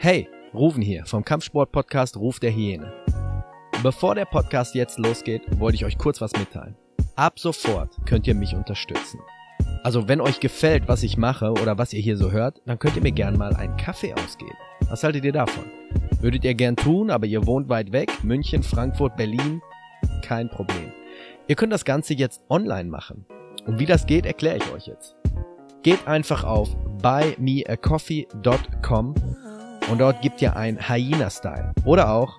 Hey, Ruven hier vom Kampfsport-Podcast Ruf der Hyäne. Bevor der Podcast jetzt losgeht, wollte ich euch kurz was mitteilen. Ab sofort könnt ihr mich unterstützen. Also wenn euch gefällt, was ich mache oder was ihr hier so hört, dann könnt ihr mir gern mal einen Kaffee ausgeben. Was haltet ihr davon? Würdet ihr gern tun, aber ihr wohnt weit weg, München, Frankfurt, Berlin? Kein Problem. Ihr könnt das Ganze jetzt online machen. Und wie das geht, erkläre ich euch jetzt. Geht einfach auf buymeacoffee.com und dort gebt ihr ein Hyena-Style. Oder auch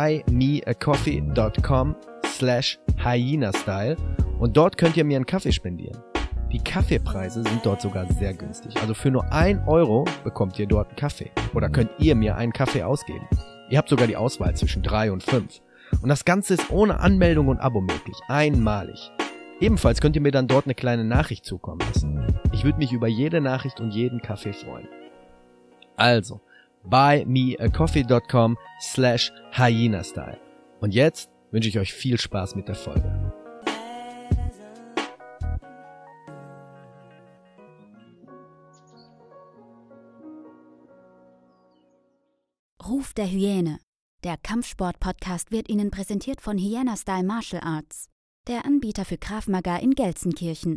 buymeacoffee.com/Hyena-Style und dort könnt ihr mir einen Kaffee spendieren. Die Kaffeepreise sind dort sogar sehr günstig. Also für nur 1 Euro bekommt ihr dort einen Kaffee. Oder könnt ihr mir einen Kaffee ausgeben. Ihr habt sogar die Auswahl zwischen 3 und 5. Und das Ganze ist ohne Anmeldung und Abo möglich. Einmalig. Ebenfalls könnt ihr mir dann dort eine kleine Nachricht zukommen lassen. Ich würde mich über jede Nachricht und jeden Kaffee freuen. Also, buymeacoffee.com/Hyena-Style. Und jetzt wünsche ich euch viel Spaß mit der Folge. Ruf der Hyäne. Der Kampfsport-Podcast wird Ihnen präsentiert von Hyena Style Martial Arts, der Anbieter für Krav Maga in Gelsenkirchen.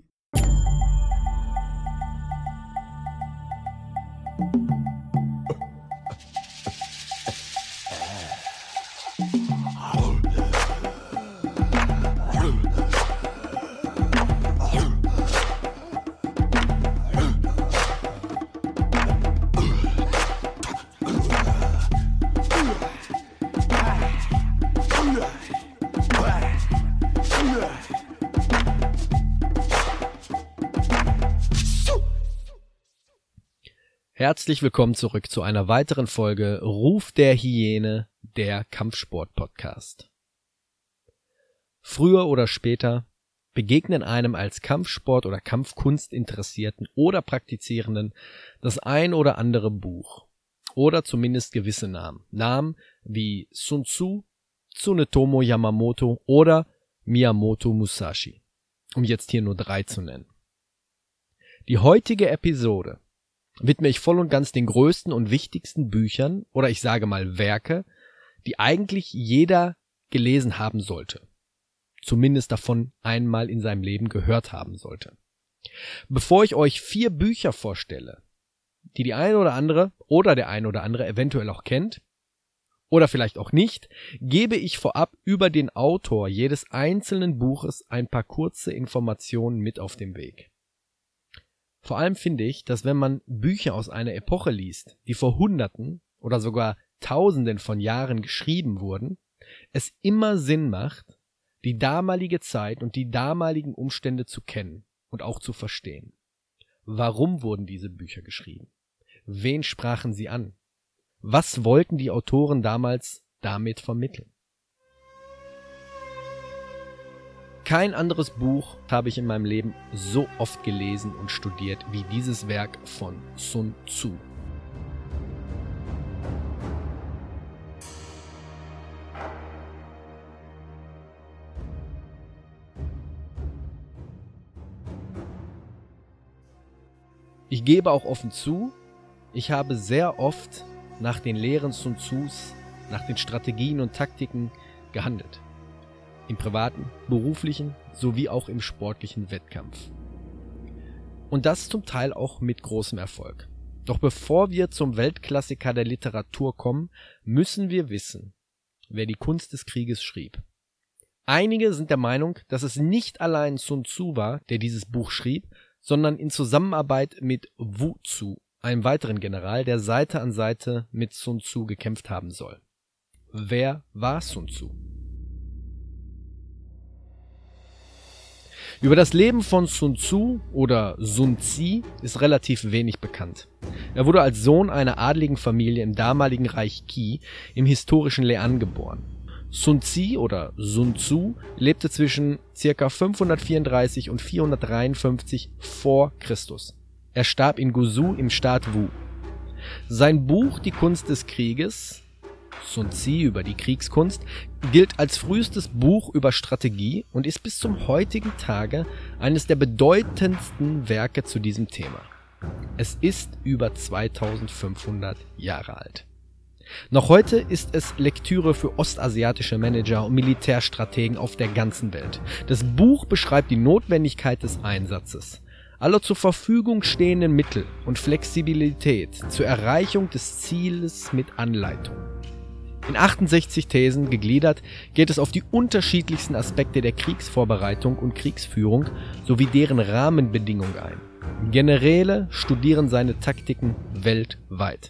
Herzlich willkommen zurück zu einer weiteren Folge Ruf der Hyäne, der Kampfsport-Podcast. Früher oder später begegnen einem als Kampfsport- oder Kampfkunst-Interessierten oder Praktizierenden das ein oder andere Buch oder zumindest gewisse Namen. Namen wie Sun Tzu, Tsunetomo Yamamoto oder Miyamoto Musashi, um jetzt hier nur 3 zu nennen. Die heutige Episode widme ich voll und ganz den größten und wichtigsten Büchern oder ich sage mal Werke, die eigentlich jeder gelesen haben sollte. Zumindest davon einmal in seinem Leben gehört haben sollte. Bevor ich euch 4 Bücher vorstelle, die der ein oder andere eventuell auch kennt oder vielleicht auch nicht, gebe ich vorab über den Autor jedes einzelnen Buches ein paar kurze Informationen mit auf den Weg. Vor allem finde ich, dass wenn man Bücher aus einer Epoche liest, die vor Hunderten oder sogar Tausenden von Jahren geschrieben wurden, es immer Sinn macht, die damalige Zeit und die damaligen Umstände zu kennen und auch zu verstehen. Warum wurden diese Bücher geschrieben? Wen sprachen sie an? Was wollten die Autoren damals damit vermitteln? Kein anderes Buch habe ich in meinem Leben so oft gelesen und studiert wie dieses Werk von Sun Tzu. Ich gebe auch offen zu, ich habe sehr oft nach den Lehren Sun Tzus, nach den Strategien und Taktiken gehandelt. Im privaten, beruflichen sowie auch im sportlichen Wettkampf. Und das zum Teil auch mit großem Erfolg. Doch bevor wir zum Weltklassiker der Literatur kommen, müssen wir wissen, wer die Kunst des Krieges schrieb. Einige sind der Meinung, dass es nicht allein Sun Tzu war, der dieses Buch schrieb, sondern in Zusammenarbeit mit Wu Zu, einem weiteren General, der Seite an Seite mit Sun Tzu gekämpft haben soll. Wer war Sun Tzu? Über das Leben von Sun Tzu oder Sun Zi ist relativ wenig bekannt. Er wurde als Sohn einer adligen Familie im damaligen Reich Qi im historischen Le'an geboren. Sun Zi oder Sun Tzu lebte zwischen ca. 534 und 453 vor Christus. Er starb in Gusu im Staat Wu. Sein Buch Die Kunst des Krieges, Sun Zi über die Kriegskunst, gilt als frühestes Buch über Strategie und ist bis zum heutigen Tage eines der bedeutendsten Werke zu diesem Thema. Es ist über 2500 Jahre alt. Noch heute ist es Lektüre für ostasiatische Manager und Militärstrategen auf der ganzen Welt. Das Buch beschreibt die Notwendigkeit des Einsatzes, aller zur Verfügung stehenden Mittel und Flexibilität zur Erreichung des Zieles mit Anleitung. In 68 Thesen gegliedert geht es auf die unterschiedlichsten Aspekte der Kriegsvorbereitung und Kriegsführung sowie deren Rahmenbedingungen ein. Generäle studieren seine Taktiken weltweit.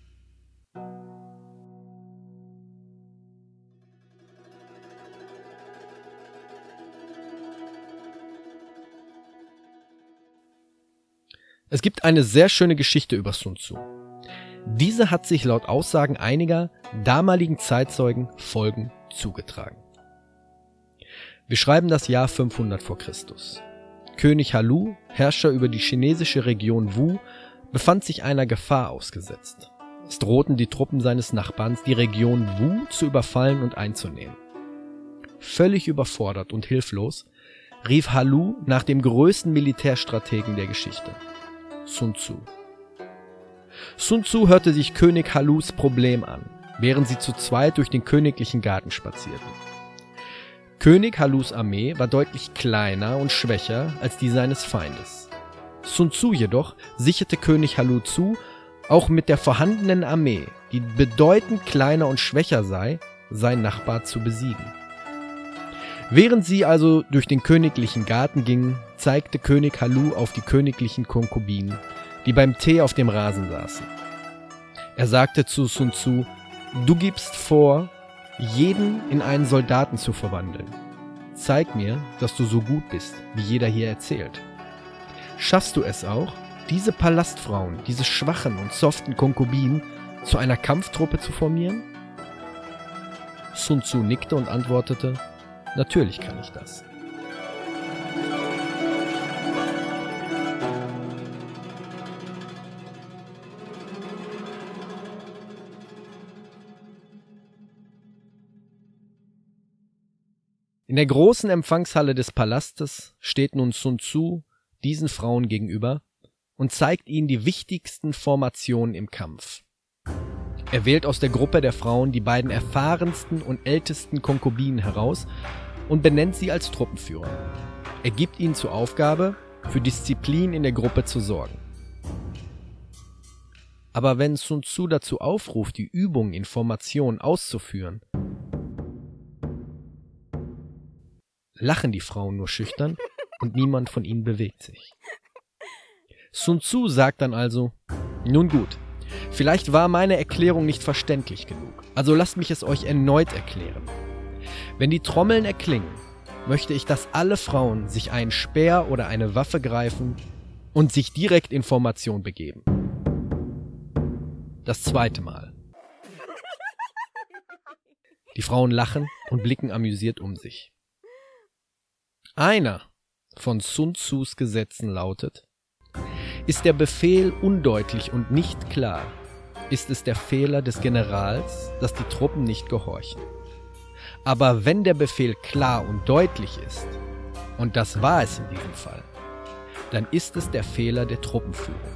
Es gibt eine sehr schöne Geschichte über Sun Tzu. Diese hat sich laut Aussagen einiger damaligen Zeitzeugen folgend zugetragen. Wir schreiben das Jahr 500 vor Christus. König Halu, Herrscher über die chinesische Region Wu, befand sich einer Gefahr ausgesetzt. Es drohten die Truppen seines Nachbarns, die Region Wu zu überfallen und einzunehmen. Völlig überfordert und hilflos rief Halu nach dem größten Militärstrategen der Geschichte, Sun Tzu. Sun Tzu hörte sich König Halus Problem an, während sie zu zweit durch den königlichen Garten spazierten. König Halus Armee war deutlich kleiner und schwächer als die seines Feindes. Sun Tzu jedoch sicherte König Halu zu, auch mit der vorhandenen Armee, die bedeutend kleiner und schwächer sei, seinen Nachbar zu besiegen. Während sie also durch den königlichen Garten gingen, zeigte König Halu auf die königlichen Konkubinen, die beim Tee auf dem Rasen saßen. Er sagte zu Sun Tzu: Du gibst vor, jeden in einen Soldaten zu verwandeln. Zeig mir, dass du so gut bist, wie jeder hier erzählt. Schaffst du es auch, diese Palastfrauen, diese schwachen und soften Konkubinen zu einer Kampftruppe zu formieren? Sun Tzu nickte und antwortete: Natürlich kann ich das. In der großen Empfangshalle des Palastes steht nun Sun Tzu diesen Frauen gegenüber und zeigt ihnen die wichtigsten Formationen im Kampf. Er wählt aus der Gruppe der Frauen die beiden erfahrensten und ältesten Konkubinen heraus und benennt sie als Truppenführer. Er gibt ihnen zur Aufgabe, für Disziplin in der Gruppe zu sorgen. Aber wenn Sun Tzu dazu aufruft, die Übungen in Formation auszuführen, lachen die Frauen nur schüchtern und niemand von ihnen bewegt sich. Sun Tzu sagt dann also: Nun gut, vielleicht war meine Erklärung nicht verständlich genug, also lasst mich es euch erneut erklären. Wenn die Trommeln erklingen, möchte ich, dass alle Frauen sich einen Speer oder eine Waffe greifen und sich direkt in Formation begeben. Das zweite Mal. Die Frauen lachen und blicken amüsiert um sich. Einer von Sun Tzus Gesetzen lautet: Ist der Befehl undeutlich und nicht klar, ist es der Fehler des Generals, dass die Truppen nicht gehorchen. Aber wenn der Befehl klar und deutlich ist, und das war es in diesem Fall, dann ist es der Fehler der Truppenführung.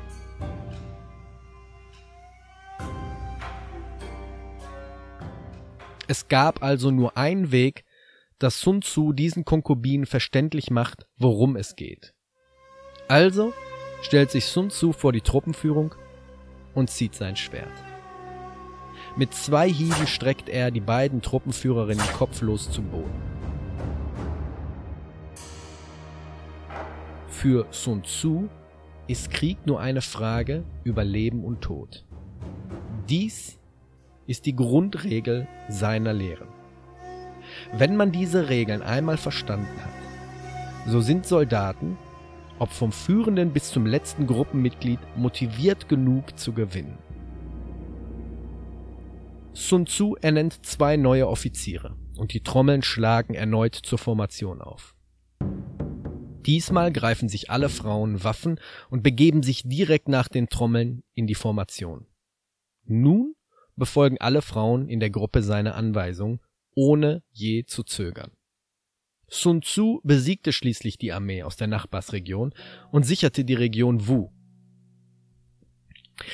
Es gab also nur einen Weg, dass Sun Tzu diesen Konkubinen verständlich macht, worum es geht. Also stellt sich Sun Tzu vor die Truppenführung und zieht sein Schwert. Mit 2 Hieben streckt er die beiden Truppenführerinnen kopflos zu Boden. Für Sun Tzu ist Krieg nur eine Frage über Leben und Tod. Dies ist die Grundregel seiner Lehren. Wenn man diese Regeln einmal verstanden hat, so sind Soldaten, ob vom Führenden bis zum letzten Gruppenmitglied, motiviert genug zu gewinnen. Sun Tzu ernennt 2 neue Offiziere und die Trommeln schlagen erneut zur Formation auf. Diesmal greifen sich alle Frauen Waffen und begeben sich direkt nach den Trommeln in die Formation. Nun befolgen alle Frauen in der Gruppe seine Anweisung, ohne je zu zögern. Sun Tzu besiegte schließlich die Armee aus der Nachbarsregion und sicherte die Region Wu.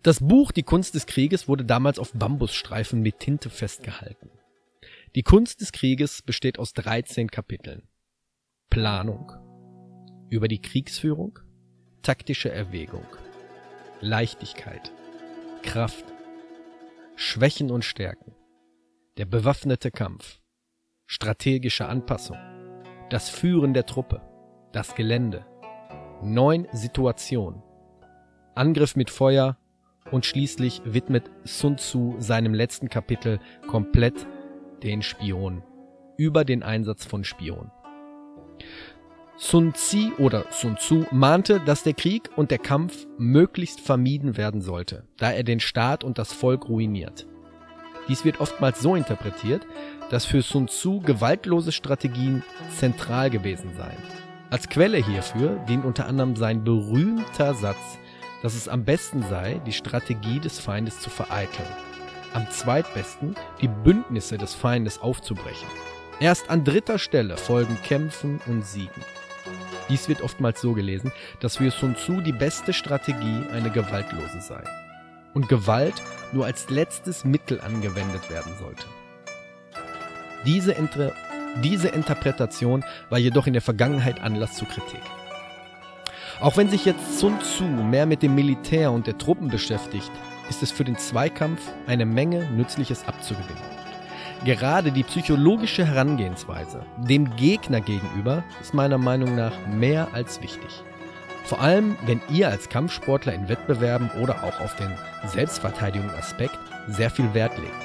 Das Buch Die Kunst des Krieges wurde damals auf Bambusstreifen mit Tinte festgehalten. Die Kunst des Krieges besteht aus 13 Kapiteln. Planung, über die Kriegsführung, taktische Erwägung, Leichtigkeit, Kraft, Schwächen und Stärken, der bewaffnete Kampf, strategische Anpassung, das Führen der Truppe, das Gelände, 9 Situationen, Angriff mit Feuer und schließlich widmet Sun Tzu seinem letzten Kapitel komplett den Spion, über den Einsatz von Spion. Sun Tzu mahnte, dass der Krieg und der Kampf möglichst vermieden werden sollte, da er den Staat und das Volk ruiniert. Dies wird oftmals so interpretiert, dass für Sun Tzu gewaltlose Strategien zentral gewesen seien. Als Quelle hierfür dient unter anderem sein berühmter Satz, dass es am besten sei, die Strategie des Feindes zu vereiteln, am zweitbesten die Bündnisse des Feindes aufzubrechen. Erst an dritter Stelle folgen Kämpfen und Siegen. Dies wird oftmals so gelesen, dass für Sun Tzu die beste Strategie eine gewaltlose sei und Gewalt nur als letztes Mittel angewendet werden sollte. Diese Interpretation war jedoch in der Vergangenheit Anlass zur Kritik. Auch wenn sich jetzt Sun Tzu mehr mit dem Militär und der Truppen beschäftigt, ist es für den Zweikampf eine Menge Nützliches abzugewinnen. Gerade die psychologische Herangehensweise dem Gegner gegenüber ist meiner Meinung nach mehr als wichtig. Vor allem, wenn ihr als Kampfsportler in Wettbewerben oder auch auf den Selbstverteidigungsaspekt sehr viel Wert legt.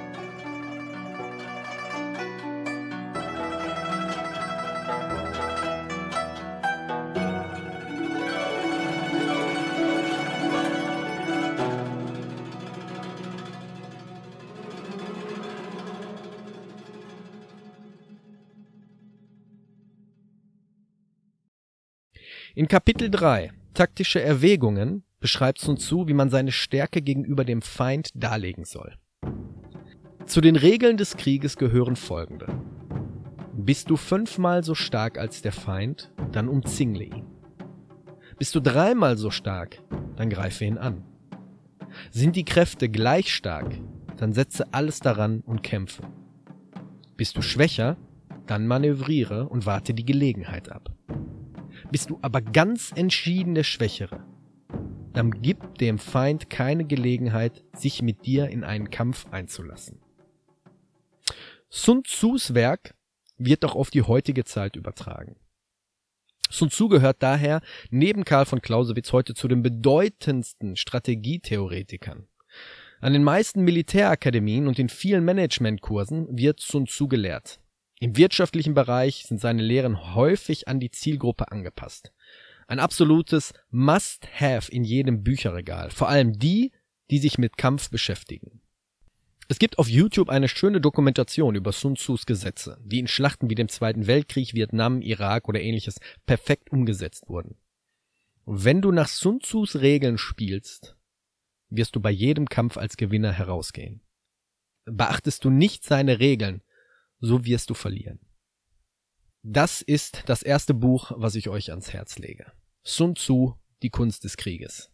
In Kapitel 3, Taktische Erwägungen, beschreibt Sun Tzu, wie man seine Stärke gegenüber dem Feind darlegen soll. Zu den Regeln des Krieges gehören folgende. Bist du 5-mal so stark als der Feind, dann umzingle ihn. Bist du 3-mal so stark, dann greife ihn an. Sind die Kräfte gleich stark, dann setze alles daran und kämpfe. Bist du schwächer, dann manövriere und warte die Gelegenheit ab. Bist du aber ganz entschieden der Schwächere, dann gib dem Feind keine Gelegenheit, sich mit dir in einen Kampf einzulassen. Sun Tzus Werk wird auch auf die heutige Zeit übertragen. Sun Tzu gehört daher neben Karl von Clausewitz heute zu den bedeutendsten Strategietheoretikern. An den meisten Militärakademien und in vielen Managementkursen wird Sun Tzu gelehrt. Im wirtschaftlichen Bereich sind seine Lehren häufig an die Zielgruppe angepasst. Ein absolutes Must-Have in jedem Bücherregal, vor allem die, die sich mit Kampf beschäftigen. Es gibt auf YouTube eine schöne Dokumentation über Sun Tzus Gesetze, die in Schlachten wie dem Zweiten Weltkrieg, Vietnam, Irak oder ähnliches perfekt umgesetzt wurden. Und wenn du nach Sun Tzus Regeln spielst, wirst du bei jedem Kampf als Gewinner herausgehen. Beachtest du nicht seine Regeln, so wirst du verlieren. Das ist das erste Buch, was ich euch ans Herz lege. Sun Tzu, die Kunst des Krieges.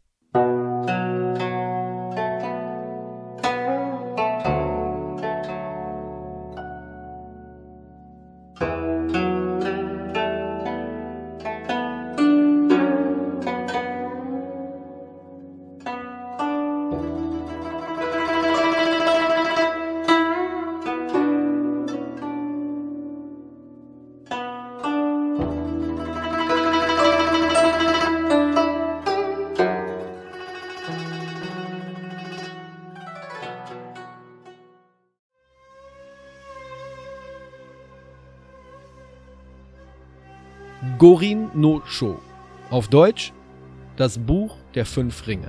Gorin no Sho. Auf Deutsch das Buch der 5 Ringe.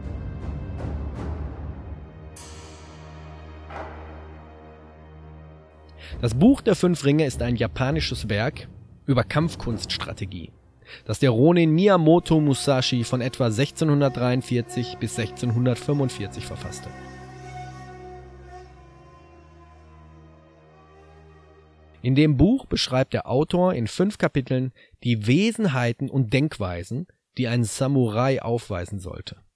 Das Buch der 5 Ringe ist ein japanisches Werk über Kampfkunststrategie, das der Ronin Miyamoto Musashi von etwa 1643 bis 1645 verfasste. In dem Buch beschreibt der Autor in 5 Kapiteln die Wesenheiten und Denkweisen, die ein Samurai aufweisen sollte.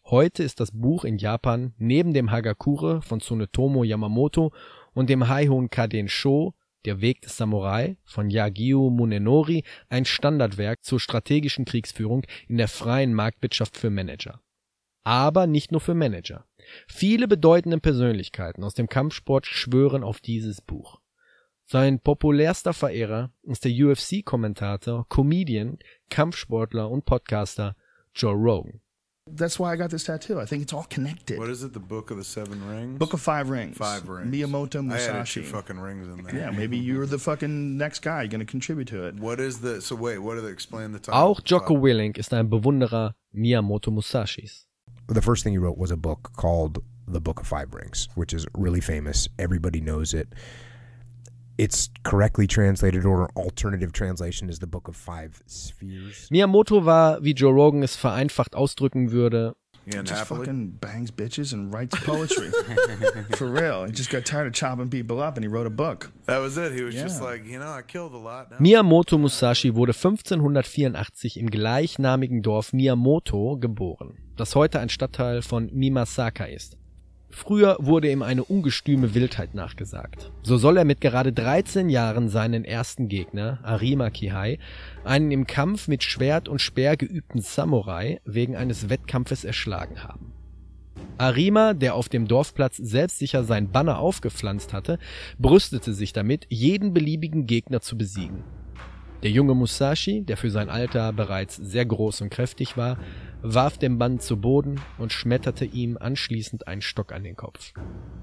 Heute ist das Buch in Japan neben dem Hagakure von Tsunetomo Yamamoto und dem Haihon Kadensho, Der Weg des Samurai von Yagyu Munenori, ein Standardwerk zur strategischen Kriegsführung in der freien Marktwirtschaft für Manager. Aber nicht nur für Manager. Viele bedeutende Persönlichkeiten aus dem Kampfsport schwören auf dieses Buch. Sein populärster Verehrer ist der UFC-Kommentator, Comedian, Kampfsportler und Podcaster Joe Rogan. That's why I got this tattoo. I think it's all connected. What is it? The Book of the Seven Rings? Book of Five Rings. 5 rings. Miyamoto Musashi. I added 2 fucking rings in there. Yeah, maybe you're the fucking next guy going to contribute to it. What is the... So wait, what do they explain the title? Auch Jocko Willink ist ein Bewunderer Miyamoto Musashis. The first thing he wrote was a book called The Book of Five Rings, which is really famous. Everybody knows it. It's correctly translated, or alternative translation is The Book of Five Spheres. Miyamoto war, wie Joe Rogan es vereinfacht ausdrücken würde, just fucking bangs bitches and writes poetry. For real. He just got tired of chopping people up and he wrote a book. That was it. He was just like, you know, I killed a lot. Now. Miyamoto Musashi wurde 1584 im gleichnamigen Dorf Miyamoto geboren, das heute ein Stadtteil von Mimasaka ist. Früher wurde ihm eine ungestüme Wildheit nachgesagt. So soll er mit gerade 13 Jahren seinen ersten Gegner, Arima Kihei, einen im Kampf mit Schwert und Speer geübten Samurai, wegen eines Wettkampfes erschlagen haben. Arima, der auf dem Dorfplatz selbstsicher sein Banner aufgepflanzt hatte, brüstete sich damit, jeden beliebigen Gegner zu besiegen. Der junge Musashi, der für sein Alter bereits sehr groß und kräftig war, warf den Mann zu Boden und schmetterte ihm anschließend einen Stock an den Kopf.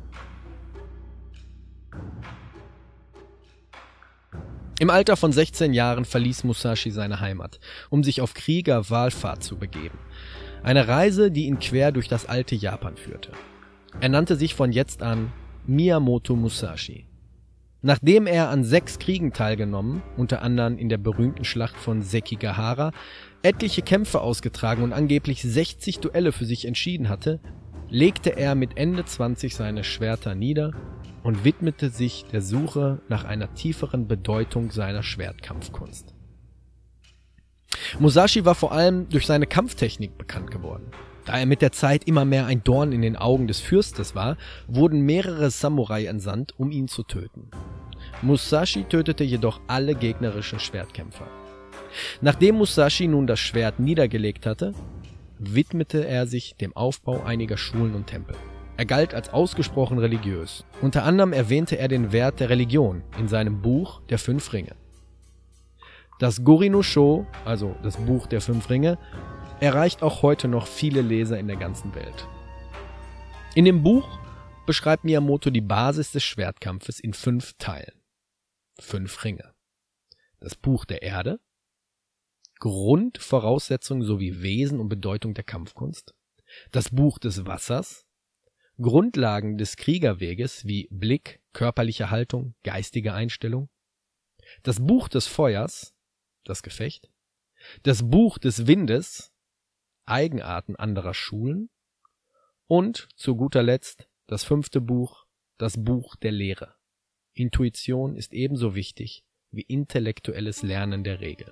Im Alter von 16 Jahren verließ Musashi seine Heimat, um sich auf Krieger-Wallfahrt zu begeben. Eine Reise, die ihn quer durch das alte Japan führte. Er nannte sich von jetzt an Miyamoto Musashi. Nachdem er an 6 Kriegen teilgenommen, unter anderem in der berühmten Schlacht von Sekigahara, etliche Kämpfe ausgetragen und angeblich 60 Duelle für sich entschieden hatte, legte er mit Ende 20 seine Schwerter nieder und widmete sich der Suche nach einer tieferen Bedeutung seiner Schwertkampfkunst. Musashi war vor allem durch seine Kampftechnik bekannt geworden. Da er mit der Zeit immer mehr ein Dorn in den Augen des Fürstes war, wurden mehrere Samurai entsandt, um ihn zu töten. Musashi tötete jedoch alle gegnerischen Schwertkämpfer. Nachdem Musashi nun das Schwert niedergelegt hatte, widmete er sich dem Aufbau einiger Schulen und Tempel. Er galt als ausgesprochen religiös. Unter anderem erwähnte er den Wert der Religion in seinem Buch Der 5 Ringe. Das Gori-no-Sho, also das Buch der 5 Ringe, erreicht auch heute noch viele Leser in der ganzen Welt. In dem Buch beschreibt Miyamoto die Basis des Schwertkampfes in 5 Teilen. 5 Ringe. Das Buch der Erde, Grundvoraussetzungen sowie Wesen und Bedeutung der Kampfkunst, das Buch des Wassers, Grundlagen des Kriegerweges wie Blick, körperliche Haltung, geistige Einstellung, das Buch des Feuers, das Gefecht, das Buch des Windes, Eigenarten anderer Schulen und zu guter Letzt das 5. Buch, das Buch der Lehre. Intuition ist ebenso wichtig wie intellektuelles Lernen der Regel.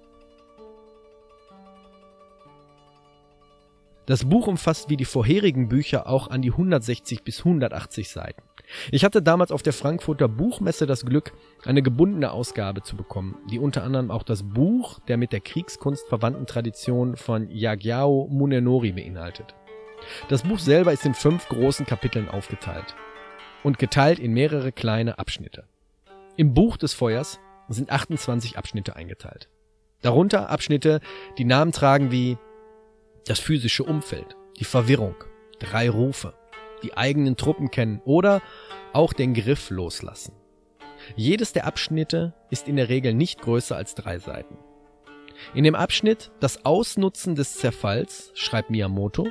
Das Buch umfasst wie die vorherigen Bücher auch an die 160 bis 180 Seiten. Ich hatte damals auf der Frankfurter Buchmesse das Glück, eine gebundene Ausgabe zu bekommen, die unter anderem auch das Buch der mit der Kriegskunst verwandten Tradition von Yagyu Munenori beinhaltet. Das Buch selber ist in 5 großen Kapiteln aufgeteilt und geteilt in mehrere kleine Abschnitte. Im Buch des Feuers sind 28 Abschnitte eingeteilt. Darunter Abschnitte, die Namen tragen wie das physische Umfeld, die Verwirrung, 3 Rufe, die eigenen Truppen kennen oder auch den Griff loslassen. Jedes der Abschnitte ist in der Regel nicht größer als 3 Seiten. In dem Abschnitt Das Ausnutzen des Zerfalls schreibt Miyamoto: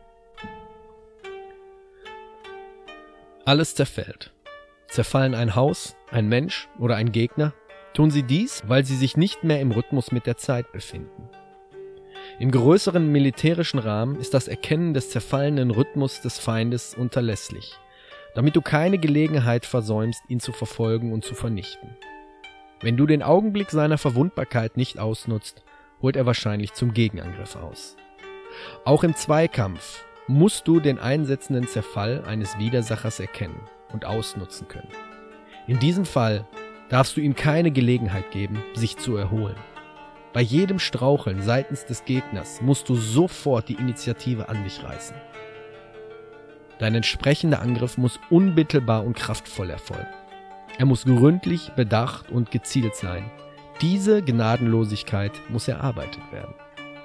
Alles zerfällt. Zerfallen ein Haus, ein Mensch oder ein Gegner, tun sie dies, weil sie sich nicht mehr im Rhythmus mit der Zeit befinden. Im größeren militärischen Rahmen ist das Erkennen des zerfallenen Rhythmus des Feindes unterlässlich, damit du keine Gelegenheit versäumst, ihn zu verfolgen und zu vernichten. Wenn du den Augenblick seiner Verwundbarkeit nicht ausnutzt, holt er wahrscheinlich zum Gegenangriff aus. Auch im Zweikampf musst du den einsetzenden Zerfall eines Widersachers erkennen und ausnutzen können. In diesem Fall darfst du ihm keine Gelegenheit geben, sich zu erholen. Bei jedem Straucheln seitens des Gegners musst du sofort die Initiative an dich reißen. Dein entsprechender Angriff muss unmittelbar und kraftvoll erfolgen. Er muss gründlich, bedacht und gezielt sein. Diese Gnadenlosigkeit muss erarbeitet werden.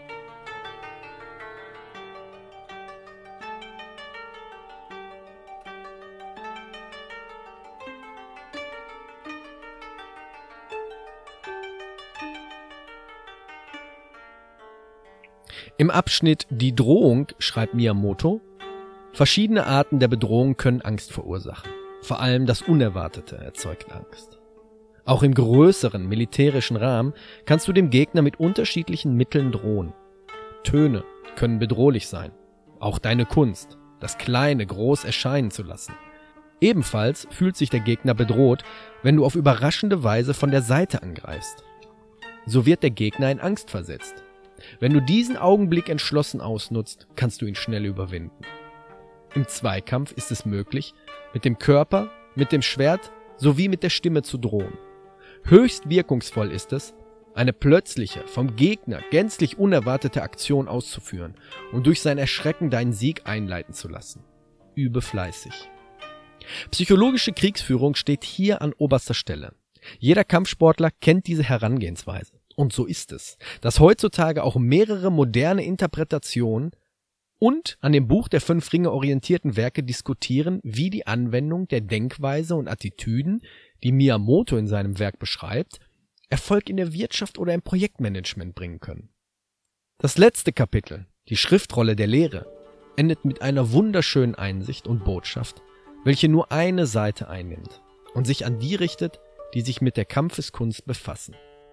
Im Abschnitt Die Drohung schreibt Miyamoto: Verschiedene Arten der Bedrohung können Angst verursachen. Vor allem das Unerwartete erzeugt Angst. Auch im größeren militärischen Rahmen kannst du dem Gegner mit unterschiedlichen Mitteln drohen. Töne können bedrohlich sein. Auch deine Kunst, das Kleine groß erscheinen zu lassen. Ebenfalls fühlt sich der Gegner bedroht, wenn du auf überraschende Weise von der Seite angreifst. So wird der Gegner in Angst versetzt. Wenn du diesen Augenblick entschlossen ausnutzt, kannst du ihn schnell überwinden. Im Zweikampf ist es möglich, mit dem Körper, mit dem Schwert sowie mit der Stimme zu drohen. Höchst wirkungsvoll ist es, eine plötzliche, vom Gegner gänzlich unerwartete Aktion auszuführen und durch sein Erschrecken deinen Sieg einleiten zu lassen. Übe fleißig. Psychologische Kriegsführung steht hier an oberster Stelle. Jeder Kampfsportler kennt diese Herangehensweise. Und so ist es, dass heutzutage auch mehrere moderne Interpretationen und an dem Buch der 5 Ringe orientierten Werke diskutieren, wie die Anwendung der Denkweise und Attitüden, die Miyamoto in seinem Werk beschreibt, Erfolg in der Wirtschaft oder im Projektmanagement bringen können. Das letzte Kapitel, die Schriftrolle der Lehre, endet mit einer wunderschönen Einsicht und Botschaft, welche nur eine Seite einnimmt und sich an die richtet, die sich mit der Kampfeskunst befassen.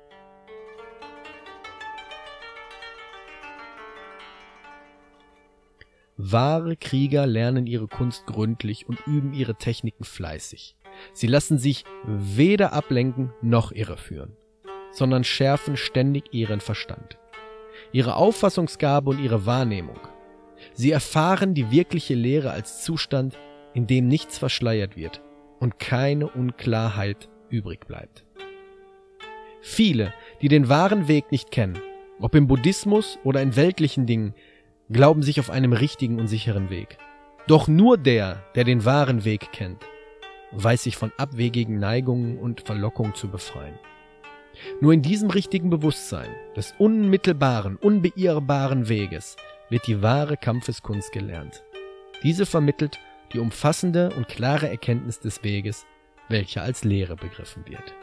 Wahre Krieger lernen ihre Kunst gründlich und üben ihre Techniken fleißig. Sie lassen sich weder ablenken noch irreführen, sondern schärfen ständig ihren Verstand, ihre Auffassungsgabe und ihre Wahrnehmung. Sie erfahren die wirkliche Lehre als Zustand, in dem nichts verschleiert wird und keine Unklarheit übrig bleibt. Viele, die den wahren Weg nicht kennen, ob im Buddhismus oder in weltlichen Dingen, glauben sich auf einem richtigen und sicheren Weg. Doch nur der den wahren Weg kennt, weiß sich von abwegigen Neigungen und Verlockungen zu befreien. Nur in diesem richtigen Bewusstsein des unmittelbaren, unbeirrbaren Weges wird die wahre Kampfeskunst gelernt. Diese vermittelt die umfassende und klare Erkenntnis des Weges, welcher als Lehre begriffen wird.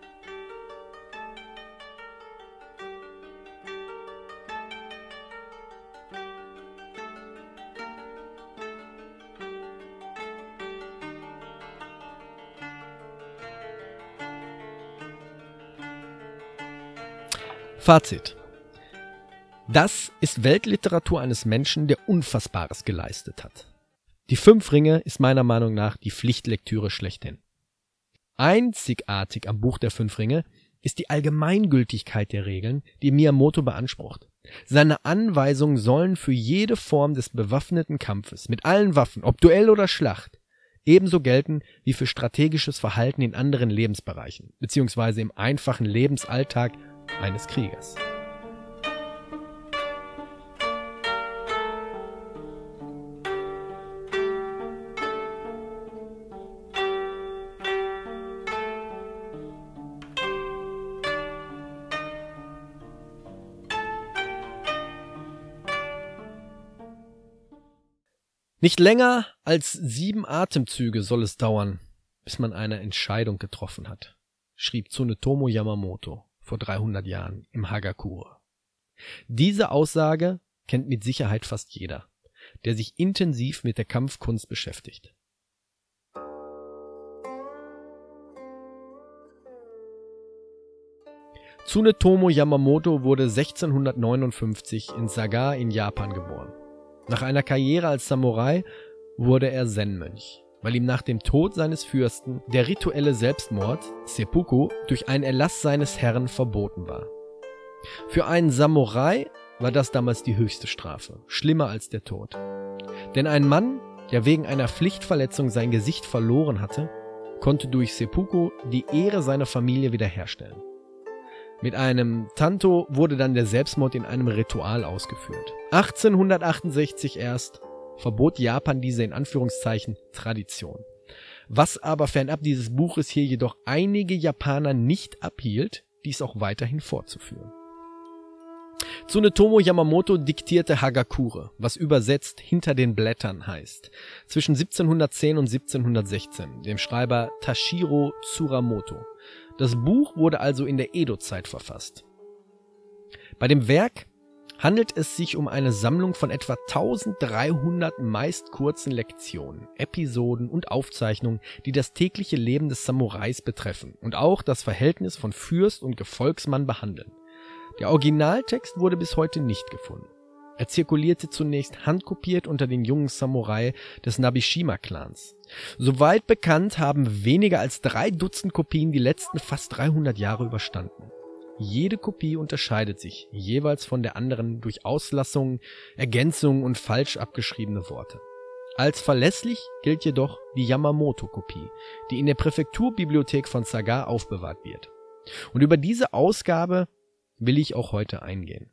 Fazit. Das ist Weltliteratur eines Menschen, der Unfassbares geleistet hat. Die 5 Ringe ist meiner Meinung nach die Pflichtlektüre schlechthin. Einzigartig am Buch der 5 Ringe ist die Allgemeingültigkeit der Regeln, die Miyamoto beansprucht. Seine Anweisungen sollen für jede Form des bewaffneten Kampfes mit allen Waffen, ob Duell oder Schlacht, ebenso gelten wie für strategisches Verhalten in anderen Lebensbereichen, beziehungsweise im einfachen Lebensalltag eines Kriegers. Nicht länger als 7 Atemzüge soll es dauern, bis man eine Entscheidung getroffen hat, schrieb Tsunetomo Yamamoto vor 300 Jahren im Hagakure. Diese Aussage kennt mit Sicherheit fast jeder, der sich intensiv mit der Kampfkunst beschäftigt. Tsunetomo Yamamoto wurde 1659 in Saga in Japan geboren. Nach einer Karriere als Samurai wurde er Zen-Mönch, weil ihm nach dem Tod seines Fürsten der rituelle Selbstmord, Seppuku, durch einen Erlass seines Herrn verboten war. Für einen Samurai war das damals die höchste Strafe, schlimmer als der Tod. Denn ein Mann, der wegen einer Pflichtverletzung sein Gesicht verloren hatte, konnte durch Seppuku die Ehre seiner Familie wiederherstellen. Mit einem Tanto wurde dann der Selbstmord in einem Ritual ausgeführt. 1868 erst verbot Japan diese in Anführungszeichen Tradition. Was aber fernab dieses Buches hier jedoch einige Japaner nicht abhielt, dies auch weiterhin fortzuführen. Tsunetomo Yamamoto diktierte Hagakure, was übersetzt hinter den Blättern heißt, zwischen 1710 und 1716, dem Schreiber Tashiro Tsurumoto. Das Buch wurde also in der Edo-Zeit verfasst. Bei dem Werk handelt es sich um eine Sammlung von etwa 1300 meist kurzen Lektionen, Episoden und Aufzeichnungen, die das tägliche Leben des Samurais betreffen und auch das Verhältnis von Fürst und Gefolgsmann behandeln. Der Originaltext wurde bis heute nicht gefunden. Er zirkulierte zunächst handkopiert unter den jungen Samurai des Nabeshima-Clans. Soweit bekannt haben weniger als 3 Dutzend Kopien die letzten fast 300 Jahre überstanden. Jede Kopie unterscheidet sich jeweils von der anderen durch Auslassungen, Ergänzungen und falsch abgeschriebene Worte. Als verlässlich gilt jedoch die Yamamoto-Kopie, die in der Präfekturbibliothek von Saga aufbewahrt wird. Und über diese Ausgabe will ich auch heute eingehen.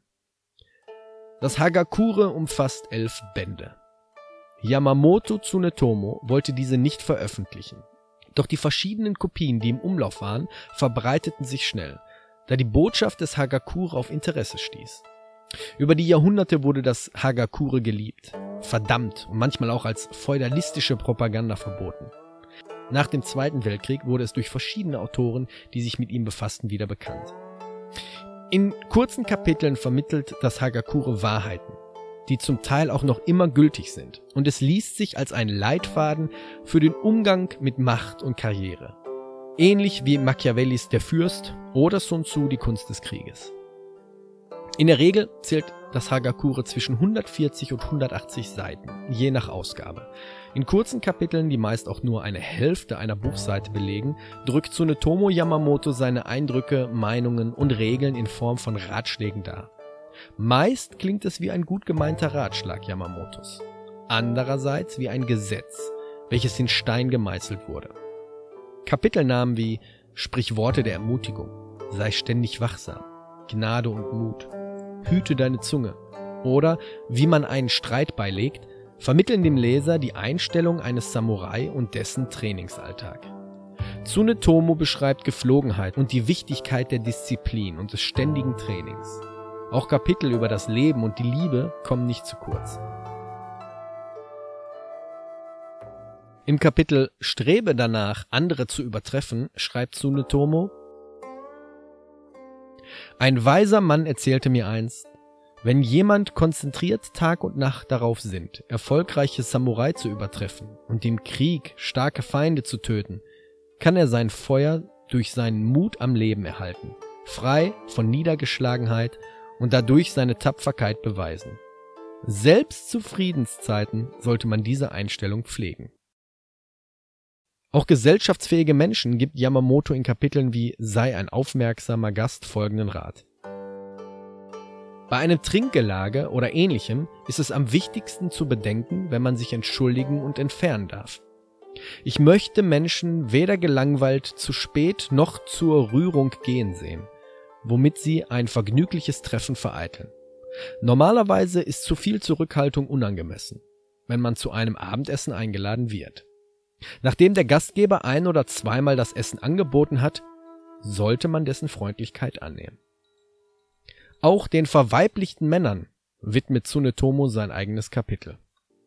Das Hagakure umfasst 11 Bände. Yamamoto Tsunetomo wollte diese nicht veröffentlichen. Doch die verschiedenen Kopien, die im Umlauf waren, verbreiteten sich schnell, da die Botschaft des Hagakure auf Interesse stieß. Über die Jahrhunderte wurde das Hagakure geliebt, verdammt und manchmal auch als feudalistische Propaganda verboten. Nach dem Zweiten Weltkrieg wurde es durch verschiedene Autoren, die sich mit ihm befassten, wieder bekannt. In kurzen Kapiteln vermittelt das Hagakure Wahrheiten, die zum Teil auch noch immer gültig sind, und es liest sich als ein Leitfaden für den Umgang mit Macht und Karriere. Ähnlich wie Machiavellis Der Fürst oder Sun Tzu Die Kunst des Krieges. In der Regel zählt das Hagakure zwischen 140 und 180 Seiten, je nach Ausgabe. In kurzen Kapiteln, die meist auch nur eine Hälfte einer Buchseite belegen, drückt Tsunetomo Yamamoto seine Eindrücke, Meinungen und Regeln in Form von Ratschlägen dar. Meist klingt es wie ein gut gemeinter Ratschlag Yamamotos, andererseits wie ein Gesetz, welches in Stein gemeißelt wurde. Kapitelnamen wie Sprich Worte der Ermutigung, sei ständig wachsam, Gnade und Mut, hüte deine Zunge oder wie man einen Streit beilegt, vermitteln dem Leser die Einstellung eines Samurai und dessen Trainingsalltag. Tsunetomo beschreibt Geflogenheit und die Wichtigkeit der Disziplin und des ständigen Trainings. Auch Kapitel über das Leben und die Liebe kommen nicht zu kurz. Im Kapitel Strebe danach, andere zu übertreffen, schreibt Tsunetomo: Ein weiser Mann erzählte mir einst, wenn jemand konzentriert Tag und Nacht darauf sinnt, erfolgreiche Samurai zu übertreffen und im Krieg starke Feinde zu töten, kann er sein Feuer durch seinen Mut am Leben erhalten, frei von Niedergeschlagenheit und dadurch seine Tapferkeit beweisen. Selbst zu Friedenszeiten sollte man diese Einstellung pflegen. Auch gesellschaftsfähige Menschen gibt Yamamoto in Kapiteln wie Sei ein aufmerksamer Gast folgenden Rat. Bei einem Trinkgelage oder Ähnlichem ist es am wichtigsten zu bedenken, wenn man sich entschuldigen und entfernen darf. Ich möchte Menschen weder gelangweilt zu spät noch zur Rührung gehen sehen, womit sie ein vergnügliches Treffen vereiteln. Normalerweise ist zu viel Zurückhaltung unangemessen, wenn man zu einem Abendessen eingeladen wird. Nachdem der Gastgeber ein- oder zweimal das Essen angeboten hat, sollte man dessen Freundlichkeit annehmen. Auch den verweiblichten Männern widmet Tsunetomo sein eigenes Kapitel.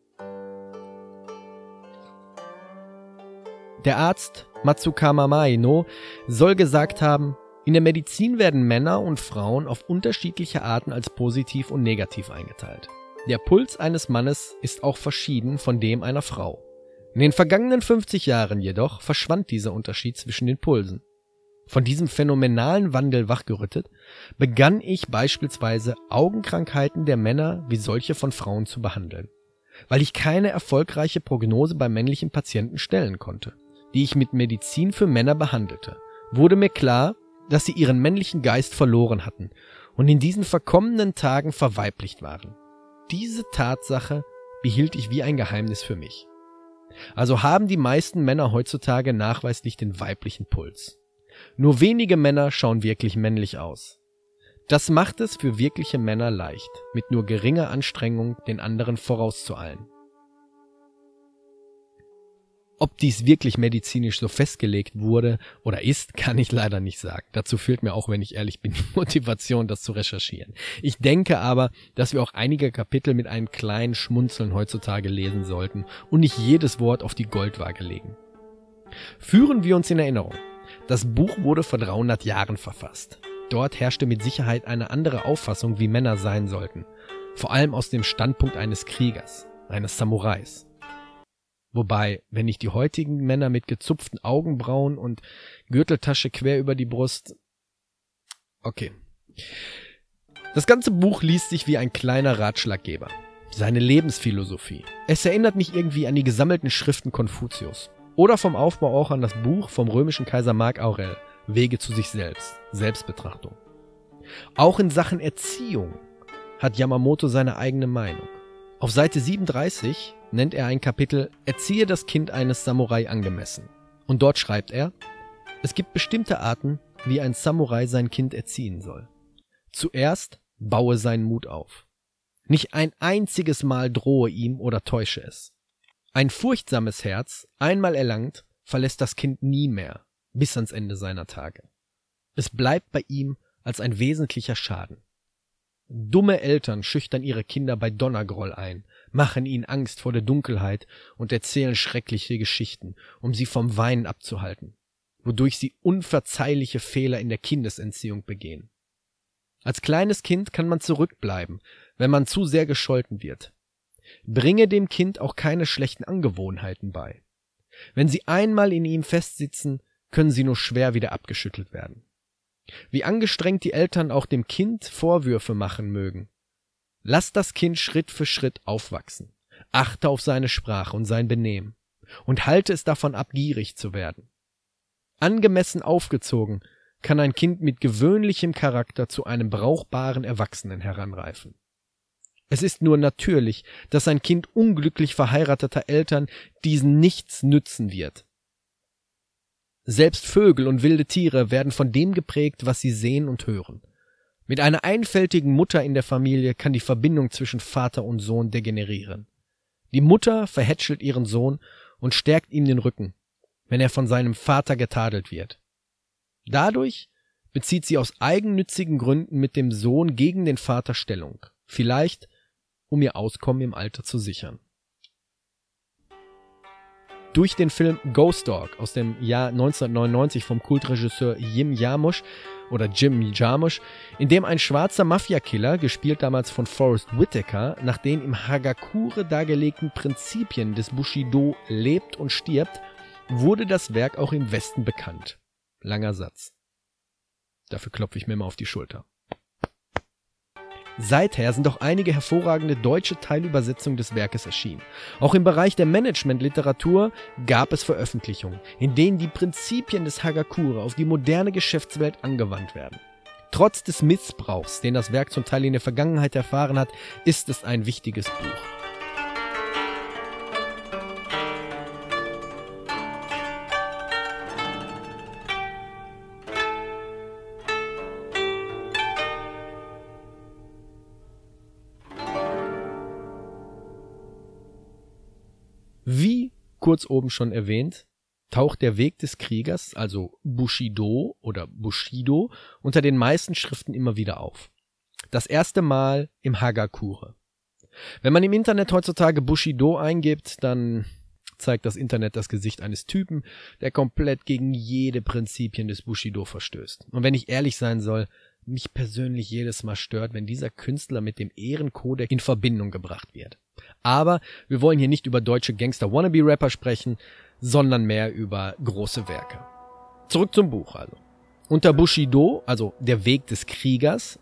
Der Arzt Matsukama Maino soll gesagt haben, in der Medizin werden Männer und Frauen auf unterschiedliche Arten als positiv und negativ eingeteilt. Der Puls eines Mannes ist auch verschieden von dem einer Frau. In den vergangenen 50 Jahren jedoch verschwand dieser Unterschied zwischen den Pulsen. Von diesem phänomenalen Wandel wachgerüttet, begann ich beispielsweise Augenkrankheiten der Männer wie solche von Frauen zu behandeln, weil ich keine erfolgreiche Prognose bei männlichen Patienten stellen konnte, die ich mit Medizin für Männer behandelte. Wurde mir klar, dass sie ihren männlichen Geist verloren hatten und in diesen verkommenen Tagen verweiblicht waren. Diese Tatsache behielt ich wie ein Geheimnis für mich. Also haben die meisten Männer heutzutage nachweislich den weiblichen Puls. Nur wenige Männer schauen wirklich männlich aus. Das macht es für wirkliche Männer leicht, mit nur geringer Anstrengung den anderen vorauszueilen. Ob dies wirklich medizinisch so festgelegt wurde oder ist, kann ich leider nicht sagen. Dazu fehlt mir auch, wenn ich ehrlich bin, die Motivation, das zu recherchieren. Ich denke aber, dass wir auch einige Kapitel mit einem kleinen Schmunzeln heutzutage lesen sollten und nicht jedes Wort auf die Goldwaage legen. Führen wir uns in Erinnerung. Das Buch wurde vor 300 Jahren verfasst. Dort herrschte mit Sicherheit eine andere Auffassung, wie Männer sein sollten. Vor allem aus dem Standpunkt eines Kriegers, eines Samurais. Wobei, wenn ich die heutigen Männer mit gezupften Augenbrauen und Gürteltasche quer über die Brust... Okay. Das ganze Buch liest sich wie ein kleiner Ratschlaggeber. Seine Lebensphilosophie. Es erinnert mich irgendwie an die gesammelten Schriften Konfuzius. Oder vom Aufbau auch an das Buch vom römischen Kaiser Mark Aurel. Wege zu sich selbst, Selbstbetrachtung. Auch in Sachen Erziehung hat Yamamoto seine eigene Meinung. Auf Seite 37 nennt er ein Kapitel Erziehe das Kind eines Samurai angemessen. Und dort schreibt er, es gibt bestimmte Arten, wie ein Samurai sein Kind erziehen soll. Zuerst baue seinen Mut auf. Nicht ein einziges Mal drohe ihm oder täusche es. Ein furchtsames Herz, einmal erlangt, verlässt das Kind nie mehr. Bis ans Ende seiner Tage. Es bleibt bei ihm als ein wesentlicher Schaden. Dumme Eltern schüchtern ihre Kinder bei Donnergroll ein, machen ihnen Angst vor der Dunkelheit und erzählen schreckliche Geschichten, um sie vom Weinen abzuhalten, wodurch sie unverzeihliche Fehler in der Kindesentziehung begehen. Als kleines Kind kann man zurückbleiben, wenn man zu sehr gescholten wird. Bringe dem Kind auch keine schlechten Angewohnheiten bei. Wenn sie einmal in ihm festsitzen, können sie nur schwer wieder abgeschüttelt werden. Wie angestrengt die Eltern auch dem Kind Vorwürfe machen mögen. Lass das Kind Schritt für Schritt aufwachsen. Achte auf seine Sprache und sein Benehmen und halte es davon ab, gierig zu werden. Angemessen aufgezogen kann ein Kind mit gewöhnlichem Charakter zu einem brauchbaren Erwachsenen heranreifen. Es ist nur natürlich, dass ein Kind unglücklich verheirateter Eltern diesen nichts nützen wird. Selbst Vögel und wilde Tiere werden von dem geprägt, was sie sehen und hören. Mit einer einfältigen Mutter in der Familie kann die Verbindung zwischen Vater und Sohn degenerieren. Die Mutter verhätschelt ihren Sohn und stärkt ihm den Rücken, wenn er von seinem Vater getadelt wird. Dadurch bezieht sie aus eigennützigen Gründen mit dem Sohn gegen den Vater Stellung, vielleicht um ihr Auskommen im Alter zu sichern. Durch den Film Ghost Dog aus dem Jahr 1999 vom Kultregisseur Jim Jarmusch, in dem ein schwarzer Mafia-Killer, gespielt damals von Forrest Whitaker, nach den im Hagakure dargelegten Prinzipien des Bushido lebt und stirbt, wurde das Werk auch im Westen bekannt. Langer Satz. Dafür klopfe ich mir mal auf die Schulter. Seither sind auch einige hervorragende deutsche Teilübersetzungen des Werkes erschienen. Auch im Bereich der Managementliteratur gab es Veröffentlichungen, in denen die Prinzipien des Hagakure auf die moderne Geschäftswelt angewandt werden. Trotz des Missbrauchs, den das Werk zum Teil in der Vergangenheit erfahren hat, ist es ein wichtiges Buch. Wie kurz oben schon erwähnt, taucht der Weg des Kriegers, also Bushido oder Bushido, unter den meisten Schriften immer wieder auf. Das erste Mal im Hagakure. Wenn man im Internet heutzutage Bushido eingibt, dann zeigt das Internet das Gesicht eines Typen, der komplett gegen jede Prinzipien des Bushido verstößt. Und wenn ich ehrlich sein soll, mich persönlich jedes Mal stört, wenn dieser Künstler mit dem Ehrenkodex in Verbindung gebracht wird. Aber wir wollen hier nicht über deutsche Gangster-Wannabe-Rapper sprechen, sondern mehr über große Werke. Zurück zum Buch also. Unter Bushido, also der Weg des Kriegers.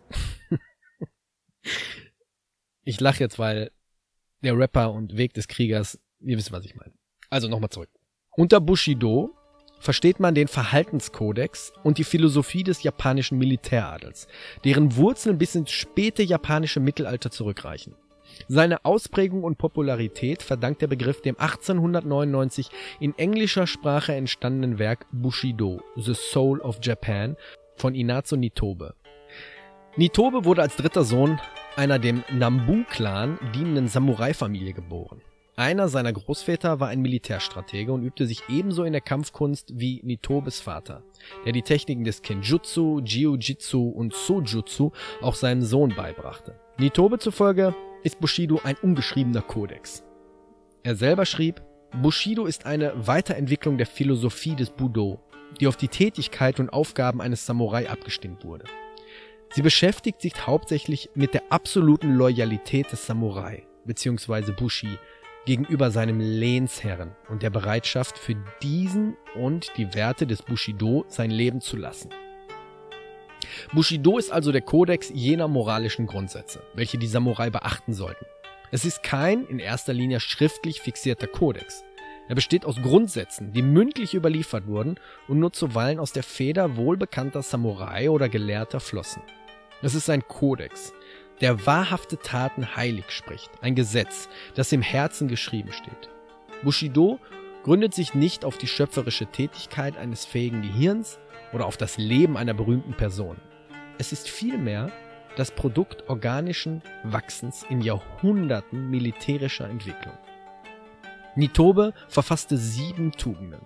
Ich lache jetzt, weil der Rapper und Weg des Kriegers, ihr wisst, was ich meine. Also nochmal zurück. Unter Bushido versteht man den Verhaltenskodex und die Philosophie des japanischen Militäradels, deren Wurzeln bis ins späte japanische Mittelalter zurückreichen. Seine Ausprägung und Popularität verdankt der Begriff dem 1899 in englischer Sprache entstandenen Werk Bushido, The Soul of Japan von Inazo Nitobe. Nitobe wurde als dritter Sohn einer dem Nambu-Clan dienenden Samurai-Familie geboren. Einer seiner Großväter war ein Militärstratege und übte sich ebenso in der Kampfkunst wie Nitobes Vater, der die Techniken des Kenjutsu, Jiu-Jitsu und Sojutsu auch seinem Sohn beibrachte. Nitobe zufolge ist Bushido ein ungeschriebener Kodex. Er selber schrieb, Bushido ist eine Weiterentwicklung der Philosophie des Budo, die auf die Tätigkeit und Aufgaben eines Samurai abgestimmt wurde. Sie beschäftigt sich hauptsächlich mit der absoluten Loyalität des Samurai bzw. Bushi gegenüber seinem Lehnsherren und der Bereitschaft, für diesen und die Werte des Bushido sein Leben zu lassen. Bushido ist also der Kodex jener moralischen Grundsätze, welche die Samurai beachten sollten. Es ist kein in erster Linie schriftlich fixierter Kodex. Er besteht aus Grundsätzen, die mündlich überliefert wurden und nur zuweilen aus der Feder wohlbekannter Samurai oder Gelehrter flossen. Es ist ein Kodex, der wahrhafte Taten heilig spricht, ein Gesetz, das im Herzen geschrieben steht. Bushido gründet sich nicht auf die schöpferische Tätigkeit eines fähigen Gehirns oder auf das Leben einer berühmten Person. Es ist vielmehr das Produkt organischen Wachsens in Jahrhunderten militärischer Entwicklung. Nitobe verfasste 7 Tugenden.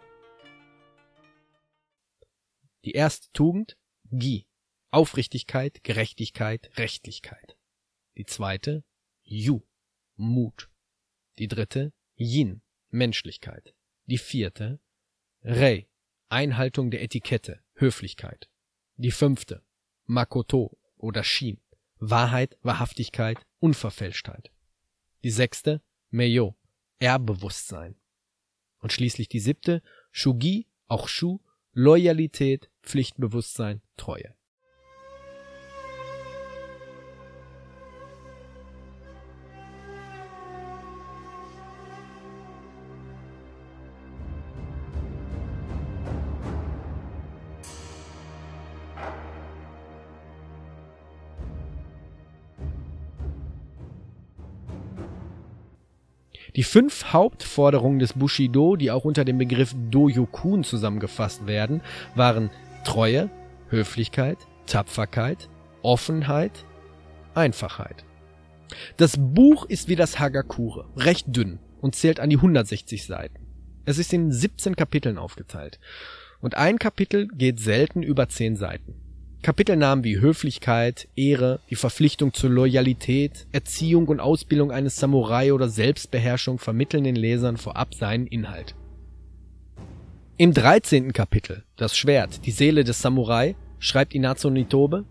Die erste Tugend, Gi, Aufrichtigkeit, Gerechtigkeit, Rechtlichkeit. Die zweite, Yu, Mut. Die dritte, Yin, Menschlichkeit. Die vierte, Rei, Einhaltung der Etikette, Höflichkeit. Die fünfte, Makoto oder Shin, Wahrheit, Wahrhaftigkeit, Unverfälschtheit. Die sechste, Meiyo, Ehrbewusstsein. Und schließlich die siebte, Shugi, auch Shu, Loyalität, Pflichtbewusstsein, Treue. Die 5 Hauptforderungen des Bushido, die auch unter dem Begriff Doyokun zusammengefasst werden, waren Treue, Höflichkeit, Tapferkeit, Offenheit, Einfachheit. Das Buch ist wie das Hagakure, recht dünn und zählt an die 160 Seiten. Es ist in 17 Kapiteln aufgeteilt und ein Kapitel geht selten über 10 Seiten. Kapitelnamen wie Höflichkeit, Ehre, die Verpflichtung zur Loyalität, Erziehung und Ausbildung eines Samurai oder Selbstbeherrschung vermitteln den Lesern vorab seinen Inhalt. Im 13. Kapitel, das Schwert, die Seele des Samurai, schreibt Inazo Nitobe: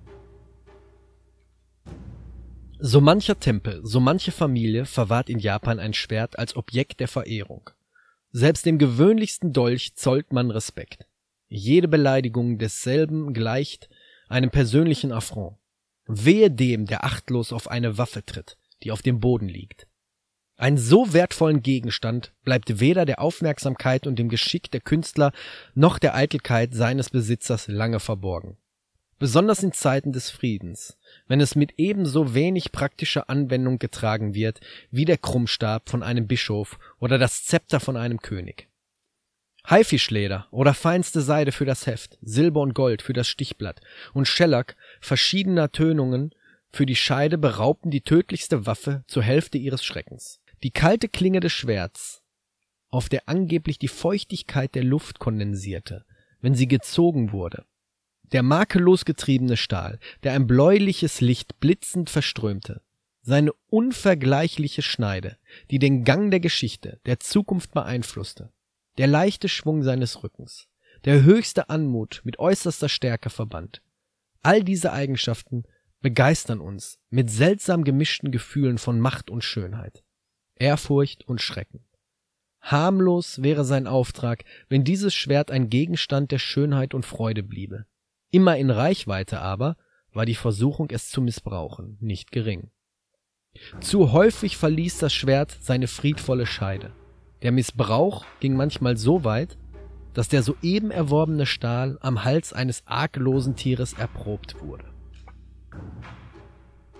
So mancher Tempel, so manche Familie verwahrt in Japan ein Schwert als Objekt der Verehrung. Selbst dem gewöhnlichsten Dolch zollt man Respekt. Jede Beleidigung desselben gleicht einem persönlichen Affront. Wehe dem, der achtlos auf eine Waffe tritt, die auf dem Boden liegt. Einen so wertvollen Gegenstand bleibt weder der Aufmerksamkeit und dem Geschick der Künstler noch der Eitelkeit seines Besitzers lange verborgen. Besonders in Zeiten des Friedens, wenn es mit ebenso wenig praktischer Anwendung getragen wird wie der Krummstab von einem Bischof oder das Zepter von einem König. Haifischleder oder feinste Seide für das Heft, Silber und Gold für das Stichblatt und Schellack verschiedener Tönungen für die Scheide beraubten die tödlichste Waffe zur Hälfte ihres Schreckens. Die kalte Klinge des Schwerts, auf der angeblich die Feuchtigkeit der Luft kondensierte, wenn sie gezogen wurde. Der makellos getriebene Stahl, der ein bläuliches Licht blitzend verströmte. Seine unvergleichliche Schneide, die den Gang der Geschichte, der Zukunft beeinflusste. Der leichte Schwung seines Rückens, der höchste Anmut mit äußerster Stärke verband. All diese Eigenschaften begeistern uns mit seltsam gemischten Gefühlen von Macht und Schönheit, Ehrfurcht und Schrecken. Harmlos wäre sein Auftrag, wenn dieses Schwert ein Gegenstand der Schönheit und Freude bliebe. Immer in Reichweite aber war die Versuchung, es zu missbrauchen, nicht gering. Zu häufig verließ das Schwert seine friedvolle Scheide. Der Missbrauch ging manchmal so weit, dass der soeben erworbene Stahl am Hals eines arglosen Tieres erprobt wurde.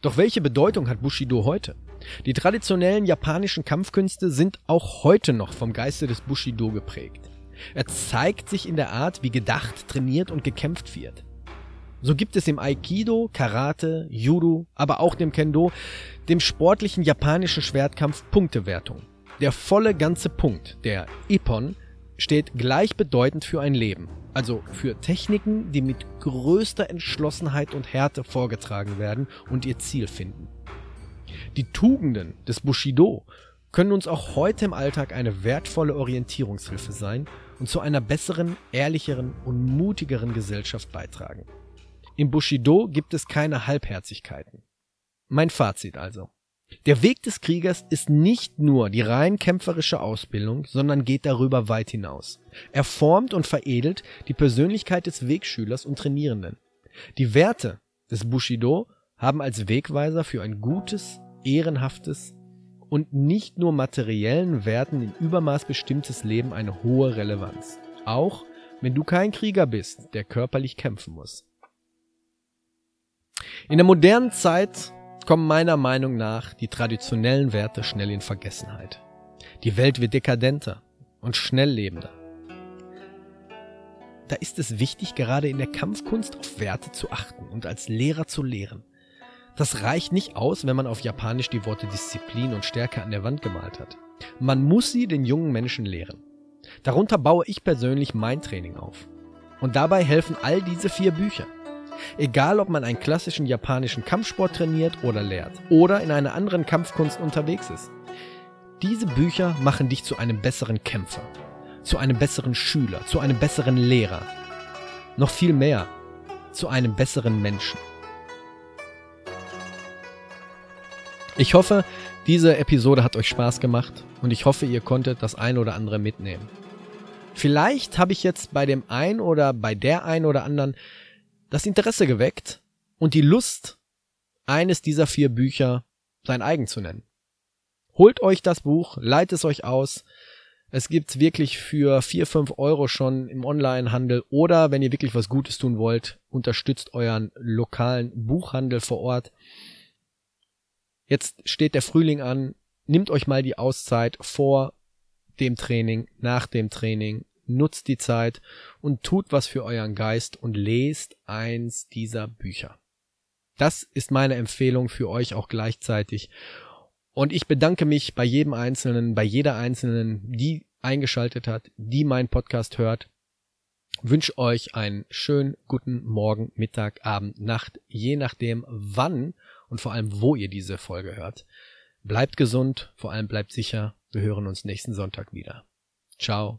Doch welche Bedeutung hat Bushido heute? Die traditionellen japanischen Kampfkünste sind auch heute noch vom Geiste des Bushido geprägt. Er zeigt sich in der Art, wie gedacht, trainiert und gekämpft wird. So gibt es im Aikido, Karate, Judo, aber auch dem Kendo, dem sportlichen japanischen Schwertkampf Punktewertung. Der volle ganze Punkt, der Ippon, steht gleichbedeutend für ein Leben, also für Techniken, die mit größter Entschlossenheit und Härte vorgetragen werden und ihr Ziel finden. Die Tugenden des Bushido können uns auch heute im Alltag eine wertvolle Orientierungshilfe sein und zu einer besseren, ehrlicheren und mutigeren Gesellschaft beitragen. Im Bushido gibt es keine Halbherzigkeiten. Mein Fazit also. Der Weg des Kriegers ist nicht nur die rein kämpferische Ausbildung, sondern geht darüber weit hinaus. Er formt und veredelt die Persönlichkeit des Wegschülers und Trainierenden. Die Werte des Bushido haben als Wegweiser für ein gutes, ehrenhaftes und nicht nur materiellen Werten in Übermaß bestimmtes Leben eine hohe Relevanz. Auch wenn du kein Krieger bist, der körperlich kämpfen muss. In der modernen Zeit kommen meiner Meinung nach die traditionellen Werte schnell in Vergessenheit. Die Welt wird dekadenter und schnelllebender. Da ist es wichtig, gerade in der Kampfkunst auf Werte zu achten und als Lehrer zu lehren. Das reicht nicht aus, wenn man auf Japanisch die Worte Disziplin und Stärke an der Wand gemalt hat. Man muss sie den jungen Menschen lehren. Darunter baue ich persönlich mein Training auf. Und dabei helfen all diese 4 Bücher. Egal, ob man einen klassischen japanischen Kampfsport trainiert oder lehrt oder in einer anderen Kampfkunst unterwegs ist. Diese Bücher machen dich zu einem besseren Kämpfer, zu einem besseren Schüler, zu einem besseren Lehrer. Noch viel mehr, zu einem besseren Menschen. Ich hoffe, diese Episode hat euch Spaß gemacht und ich hoffe, ihr konntet das ein oder andere mitnehmen. Vielleicht habe ich jetzt bei dem einen oder bei der einen oder anderen das Interesse geweckt und die Lust, eines dieser 4 Bücher sein eigen zu nennen. Holt euch das Buch, leiht es euch aus. Es gibt's wirklich für 4-5 Euro schon im Onlinehandel oder wenn ihr wirklich was Gutes tun wollt, unterstützt euren lokalen Buchhandel vor Ort. Jetzt steht der Frühling an, nehmt euch mal die Auszeit vor dem Training, nach dem Training, nutzt die Zeit und tut was für euren Geist und lest eins dieser Bücher. Das ist meine Empfehlung für euch auch gleichzeitig. Und ich bedanke mich bei jedem Einzelnen, bei jeder Einzelnen, die eingeschaltet hat, die meinen Podcast hört. Wünsche euch einen schönen guten Morgen, Mittag, Abend, Nacht, je nachdem wann und vor allem wo ihr diese Folge hört. Bleibt gesund, vor allem bleibt sicher. Wir hören uns nächsten Sonntag wieder. Ciao.